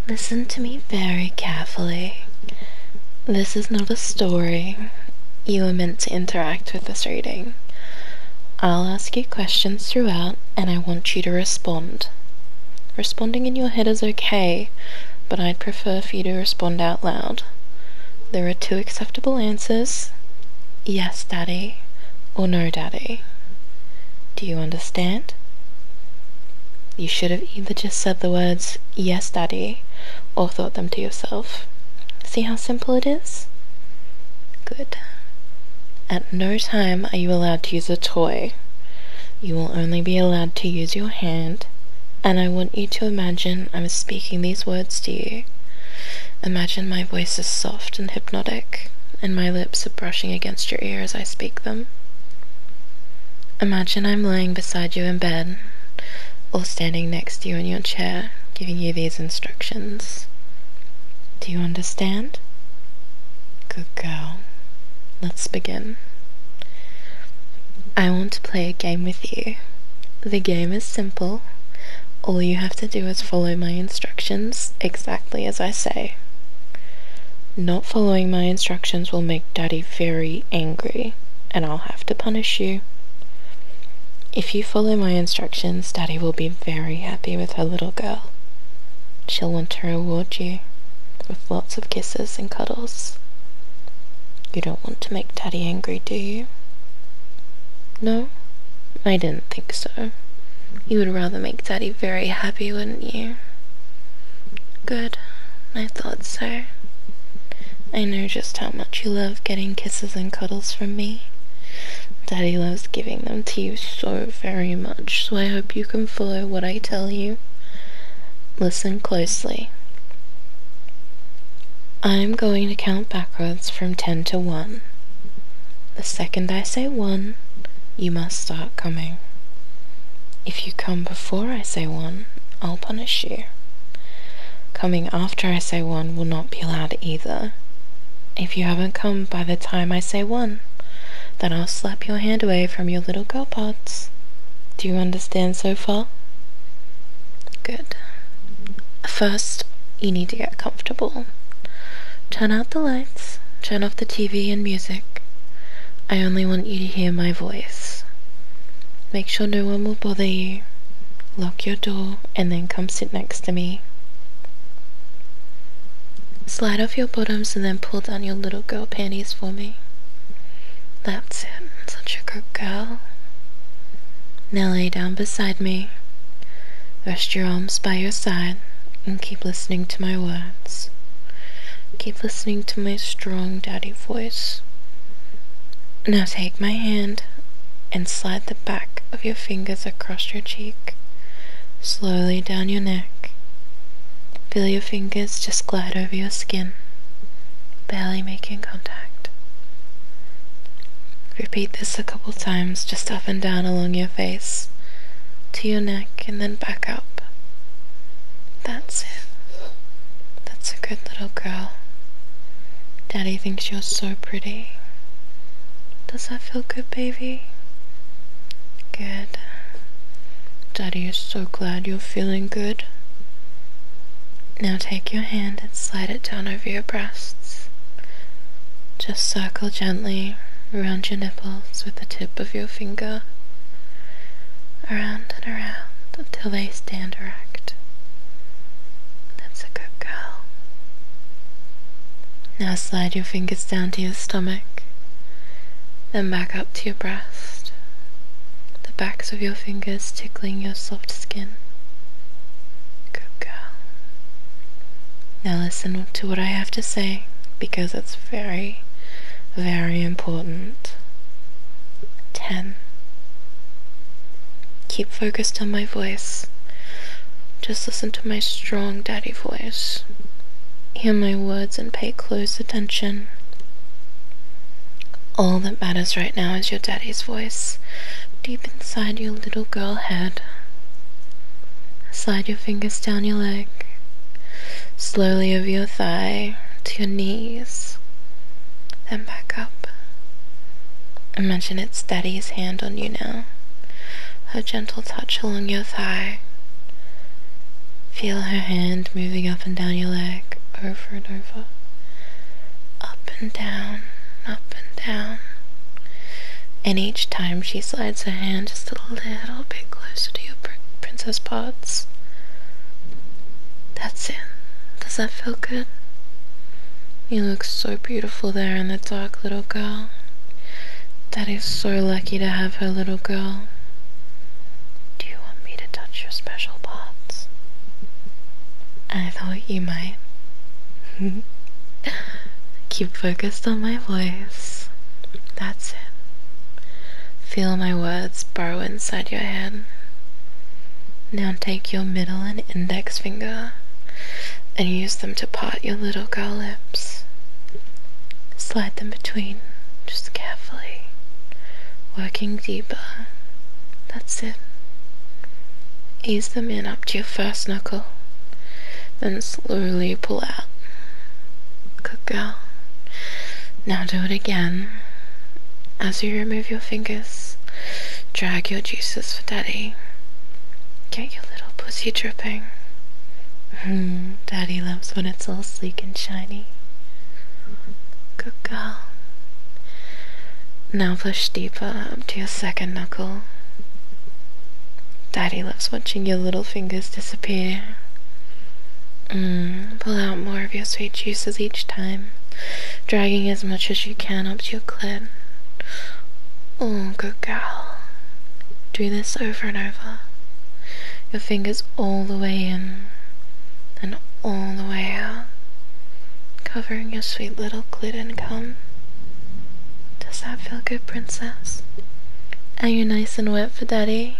Listen to me very carefully. This is not a story. You are meant to interact with this reading. I'll ask you questions throughout, and I want you to respond. Responding in your head is okay, but I'd prefer for you to respond out loud. There are two acceptable answers: yes, Daddy, or no, Daddy. Do you understand? You should have either just said the words, yes, Daddy, or thought them to yourself. See how simple it is? Good. At no time are you allowed to use a toy. You will only be allowed to use your hand, and I want you to imagine I'm speaking these words to you. Imagine my voice is soft and hypnotic, and my lips are brushing against your ear as I speak them. Imagine I'm lying beside you in bed, or standing next to you in your chair, giving you these instructions. Do you understand? Good girl. Let's begin. I want to play a game with you. The game is simple. All you have to do is follow my instructions exactly as I say. Not following my instructions will make Daddy very angry, and I'll have to punish you. If you follow my instructions, Daddy will be very happy with her little girl. She'll want to reward you with lots of kisses and cuddles. You don't want to make Daddy angry, do you? No? I didn't think so. You would rather make Daddy very happy, wouldn't you? Good. I thought so. I know just how much you love getting kisses and cuddles from me. Daddy loves giving them to you so very much, so I hope you can follow what I tell you. Listen closely. I'm going to count backwards from 10 to 1. The second I say 1, you must start coming. If you come before I say 1, I'll punish you. Coming after I say 1 will not be allowed either. If you haven't come by the time I say 1, then I'll slap your hand away from your little girl parts. Do you understand so far? Good. First, you need to get comfortable. Turn out the lights, turn off the TV and music. I only want you to hear my voice. Make sure no one will bother you. Lock your door and then come sit next to me. Slide off your bottoms and then pull down your little girl panties for me. That's it. Such a good girl. Now lay down beside me. Rest your arms by your side and keep listening to my words. Keep listening to my strong daddy voice. Now take my hand and slide the back of your fingers across your cheek, slowly down your neck. Feel your fingers just glide over your skin, barely making contact. Repeat this a couple times, just up and down along your face, to your neck and then back up. That's it. That's a good little girl. Daddy thinks you're so pretty. Does that feel good, baby? Good. Daddy is so glad you're feeling good. Now take your hand and slide it down over your breasts. Just circle gently around your nipples with the tip of your finger. Around and around until they stand erect. That's a good girl. Now slide your fingers down to your stomach, then back up to your breast, the backs of your fingers tickling your soft skin. Good girl. Now listen to what I have to say, because it's very, very important. 10. Keep focused on my voice. Just listen to my strong daddy voice. Hear my words and pay close attention. All that matters right now is your daddy's voice, deep inside your little girl head. Slide your fingers down your leg, slowly over your thigh to your knees, then back up. Imagine it's Daddy's hand on you now, her gentle touch along your thigh. Feel her hand moving up and down your leg over and over. Up and down, up and down. And each time she slides her hand just a little bit closer to your princess parts. That's it. Does that feel good? You look so beautiful there in the dark, little girl. Daddy's so lucky to have her, little girl. Do you want me to touch your special parts? I thought you might. Keep focused on my voice. That's it. Feel my words burrow inside your head. Now take your middle and index finger and use them to part your little girl lips. Slide them between, just carefully, working deeper. That's it. Ease them in up to your first knuckle, then slowly pull out. Good girl. Now do it again. As you remove your fingers, drag your juices for Daddy. Get your little pussy dripping. Daddy loves when it's all sleek and shiny. Good girl. Now push deeper up to your second knuckle. Daddy loves watching your little fingers disappear. Pull out more of your sweet juices each time, dragging as much as you can up to your clit. Oh, good girl. Do this over and over. Your fingers all the way in, then all the way out, covering your sweet little clit and cum. Does that feel good, princess? Are you nice and wet for Daddy?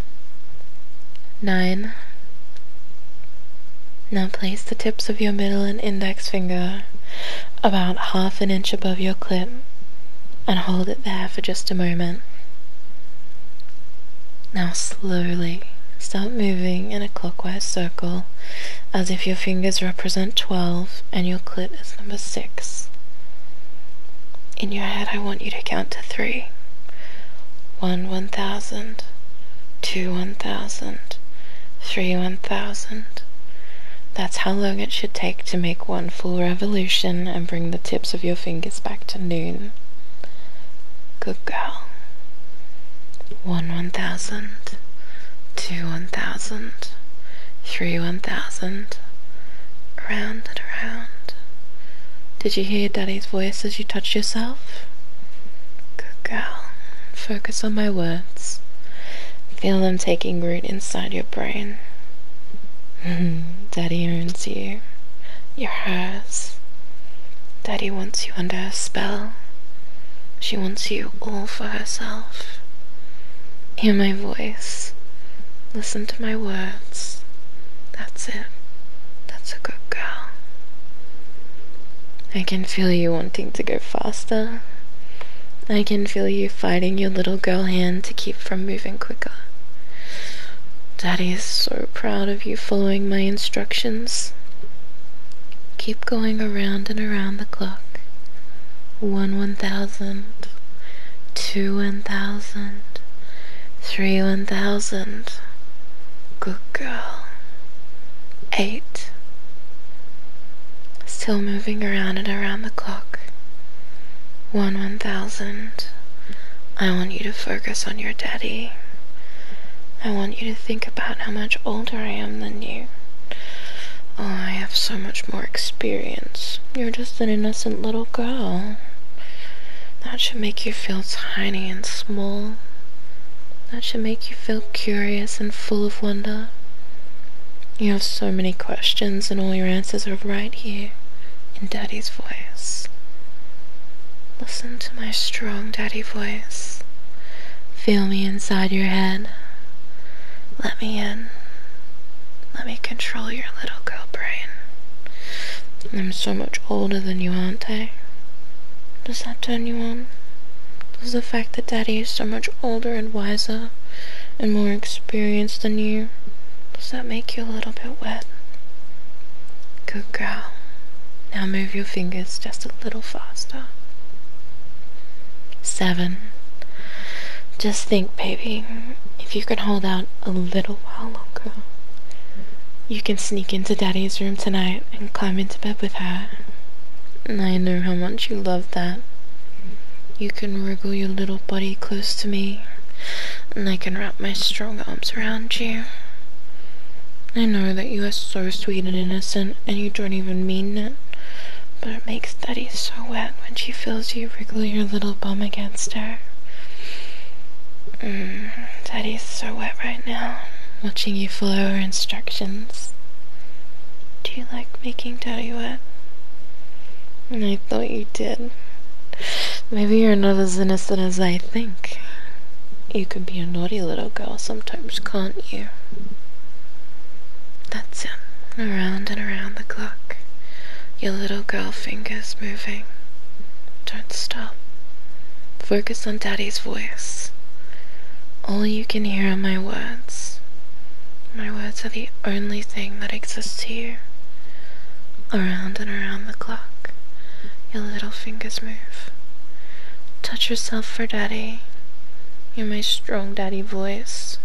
9. Now place the tips of your middle and index finger about half an inch above your clit and hold it there for just a moment. Now slowly start moving in a clockwise circle as if your fingers represent 12 and your clit is number 6. In your head I want you to count to 3. 1 1,000, 2 1,000, 3 1,000. That's how long it should take to make one full revolution and bring the tips of your fingers back to noon. Good girl. 1 1,000, 2 1,000, 3 1,000, around and around. Did you hear Daddy's voice as you touched yourself? Good girl. Focus on my words. Feel them taking root inside your brain. Daddy owns you. You're hers. Daddy wants you under her spell. She wants you all for herself. Hear my voice. Listen to my words. That's it. That's a good girl. I can feel you wanting to go faster. I can feel you fighting your little girl hand to keep from moving quicker. Daddy is so proud of you following my instructions. Keep going around and around the clock. 1 1,000, 2 1,000, 3 1,000. Good girl. 8. Still moving around and around the clock. 1 1,000. I want you to focus on your daddy. I want you to think about how much older I am than you. Oh, I have so much more experience. You're just an innocent little girl. That should make you feel tiny and small. That should make you feel curious and full of wonder. You have so many questions and all your answers are right here in Daddy's voice. Listen to my strong daddy voice. Feel me inside your head. Let me in. Let me control your little girl brain. I'm so much older than you, aren't I? Does that turn you on? Does the fact that Daddy is so much older and wiser and more experienced than you, does that make you a little bit wet? Good girl. Now move your fingers just a little faster. 7. Just think, baby, if you could hold out a little while longer, You can sneak into Daddy's room tonight and climb into bed with her. And I know how much you love that. You can wriggle your little body close to me, and I can wrap my strong arms around you. I know that you are so sweet and innocent, and you don't even mean it, but it makes Daddy so wet when she feels you wriggle your little bum against her. Daddy's so wet right now, watching you follow her instructions. Do you like making Daddy wet? I thought you did. Maybe you're not as innocent as I think. You can be a naughty little girl sometimes, can't you? That's it. Around and around the clock. Your little girl fingers moving. Don't stop. Focus on Daddy's voice. All you can hear are my words. My words are the only thing that exists to you. Around and around the clock. Your little fingers move. Touch yourself for Daddy. You're my strong Daddy voice.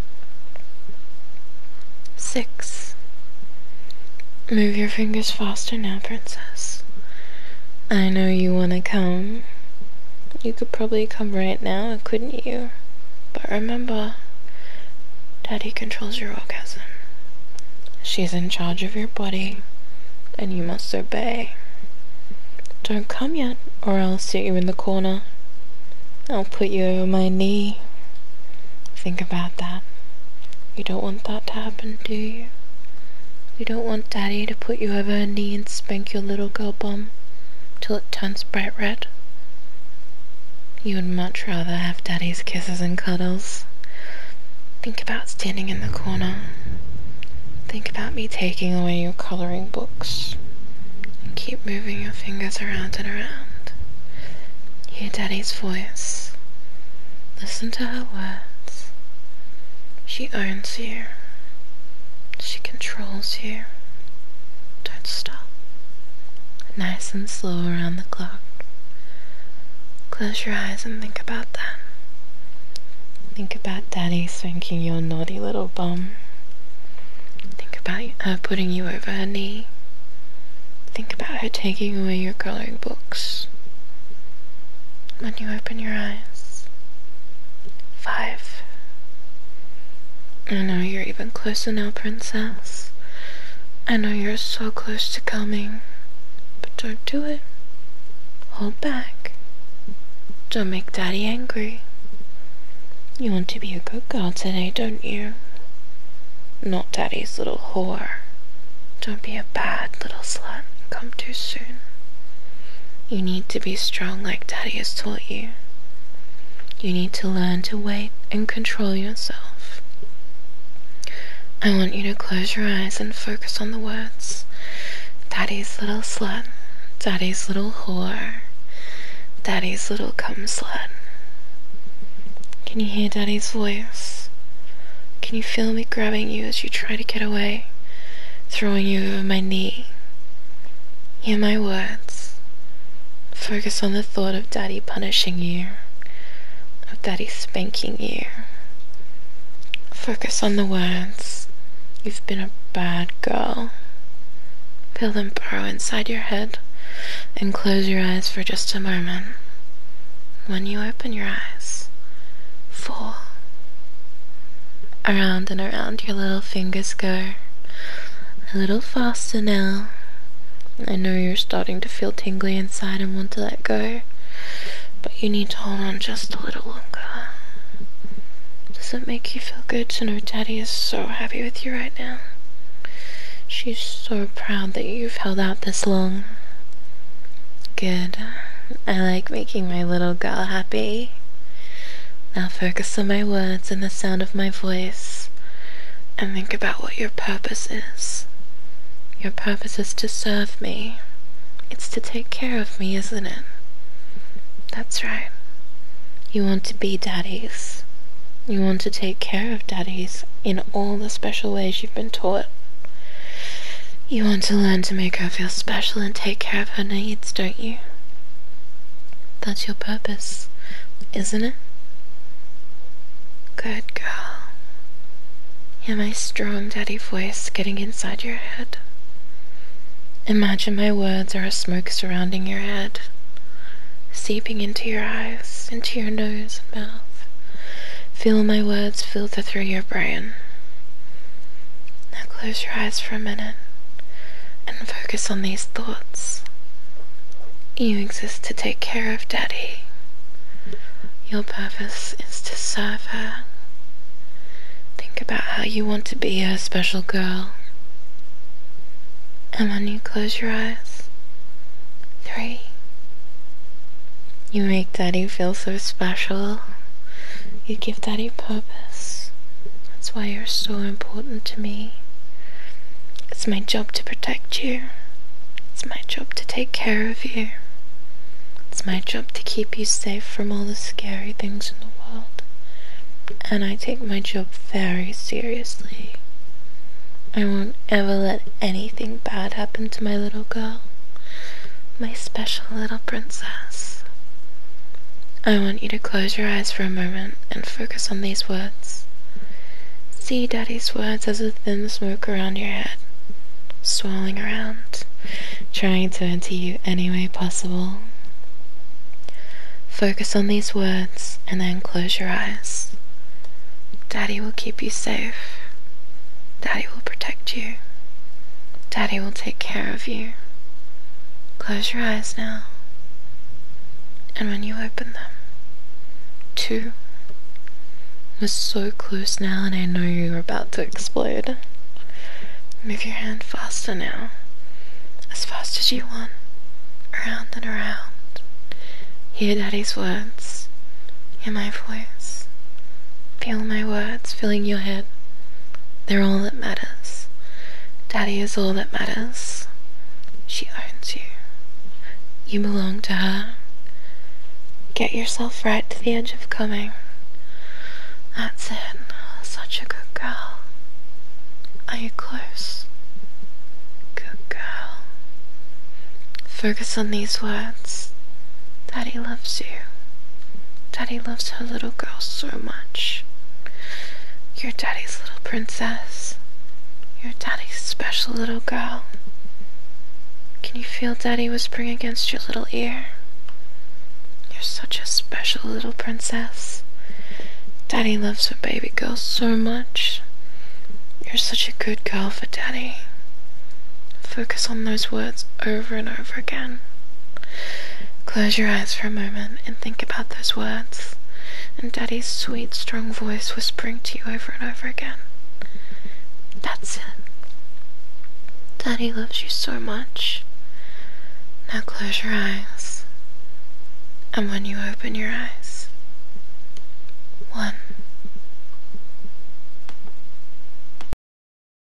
6. Move your fingers faster now, princess. I know you want to come. You could probably come right now, couldn't you? But remember, Daddy controls your orgasm. She's in charge of your body, and you must obey. Don't come yet, or I'll sit you in the corner. I'll put you over my knee. Think about that. You don't want that to happen, do you? You don't want Daddy to put you over her knee and spank your little girl bum till it turns bright red? You would much rather have Daddy's kisses and cuddles. Think about standing in the corner. Think about me taking away your coloring books. And keep moving your fingers around and around. Hear Daddy's voice. Listen to her words. She owns you. She controls you. Don't stop. Nice and slow around the clock. Close your eyes and think about that. Think about Daddy spanking your naughty little bum. Think about her putting you over her knee. Think about her taking away your coloring books. When you open your eyes. 5. I know you're even closer now, princess. I know you're so close to coming. But don't do it. Hold back. Don't make Daddy angry. You want to be a good girl today, don't you? Not Daddy's little whore. Don't be a bad little slut and come too soon. You need to be strong like Daddy has taught you. You need to learn to wait and control yourself. I want you to close your eyes and focus on the words. Daddy's little slut. Daddy's little whore. Daddy's little cum slut. Can you hear Daddy's voice? Can you feel me grabbing you as you try to get away, throwing you over my knee? Hear my words. Focus on the thought of Daddy punishing you, of Daddy spanking you. Focus on the words. You've been a bad girl. Feel them burrow inside your head and close your eyes for just a moment. When you open your eyes, 4. Around and around your little fingers go. A little faster now. I know you're starting to feel tingly inside and want to let go, but you need to hold on just a little longer. Does it make you feel good to know Daddy is so happy with you right now? She's so proud that you've held out this long. Good. I like making my little girl happy. Now focus on my words and the sound of my voice, and think about what your purpose is. Your purpose is to serve me. It's to take care of me, isn't it? That's right. You want to be Daddy's. You want to take care of Daddy's in all the special ways you've been taught. You want to learn to make her feel special and take care of her needs, don't you? That's your purpose, isn't it? Good girl. Hear my strong daddy voice getting inside your head. Imagine my words are a smoke surrounding your head, seeping into your eyes, into your nose and mouth. Feel my words filter through your brain. Now close your eyes for a minute and focus on these thoughts. You exist to take care of Daddy. Your purpose is to serve her. Think about how you want to be her special girl. And when you close your eyes, 3, you make Daddy feel so special. You give Daddy purpose. That's why you're so important to me. It's my job to protect you. It's my job to take care of you. It's my job to keep you safe from all the scary things in the world. And I take my job very seriously. I won't ever let anything bad happen to my little girl, my special little princess. I want you to close your eyes for a moment and focus on these words. See Daddy's words as a thin smoke around your head, swirling around, trying to enter you any way possible. Focus on these words and then close your eyes. Daddy will keep you safe. Daddy will protect you. Daddy will take care of you. Close your eyes now. And when you open them, 2. We're so close now and I know you're about to explode. Move your hand faster now. As fast as you want. Around and around. Hear Daddy's words. Hear my voice. Feel my words filling your head. They're all that matters. Daddy is all that matters. She owns you. You belong to her. Get yourself right to the edge of coming. That's it. Such a good girl. Are you close? Good girl. Focus on these words. Daddy loves you. Daddy loves her little girl so much. You're Daddy's little princess. You're Daddy's special little girl. Can you feel Daddy whispering against your little ear? You're such a special little princess. Daddy loves her baby girl so much. You're such a good girl for Daddy. Focus on those words over and over again. Close your eyes for a moment and think about those words. And Daddy's sweet, strong voice whispering to you over and over again. That's it. Daddy loves you so much. Now close your eyes. And when you open your eyes,